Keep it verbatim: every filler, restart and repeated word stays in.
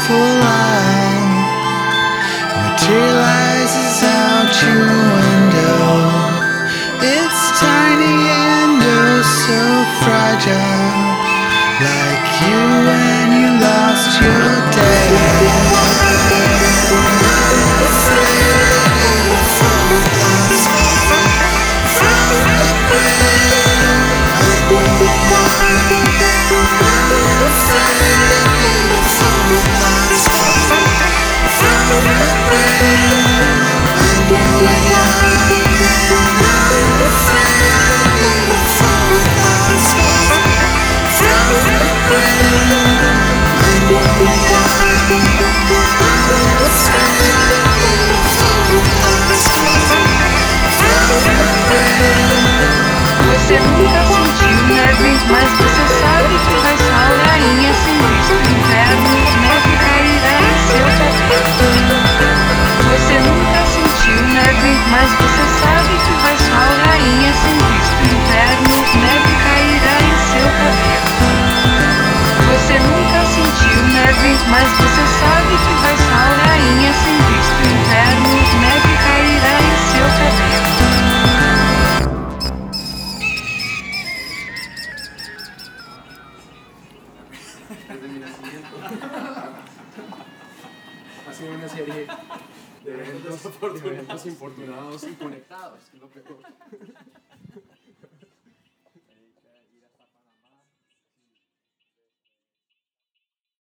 beautiful light materializes out your window. It's tiny and oh so fragile, like you when you lost your Você nunca sentiu neve, mas você sabe que vai sal, rainha sem visto inverno, neve cairá em seu cabelo. Você nunca sentiu neve, mas você sabe que vai sal, rainha sem visto inverno, neve cairá em seu cabelo. Você nunca sentiu neve, mas você sabe que vai sal, rainha sem visto inverno, neve cairá em seu cabelo. Ha sido una serie de eventos, de eventos infortunados y conectados, que es lo peor.